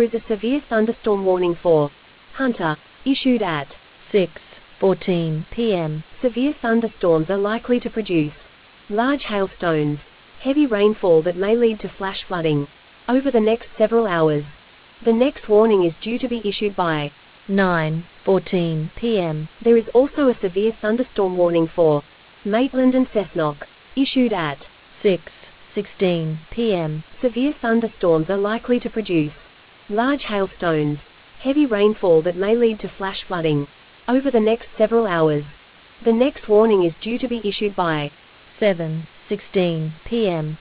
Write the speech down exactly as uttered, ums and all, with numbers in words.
is a severe thunderstorm warning for Hunter, issued at six fourteen p m Severe thunderstorms are likely to produce large hailstones, heavy rainfall that may lead to flash flooding over the next several hours. The next warning is due to be issued by nine fourteen p m There is also a severe thunderstorm warning for Maitland and Cessnock, issued at six sixteen p m Severe thunderstorms are likely to produce large hailstones, heavy rainfall that may lead to flash flooding over the next several hours. The next warning is due to be issued by seven sixteen p m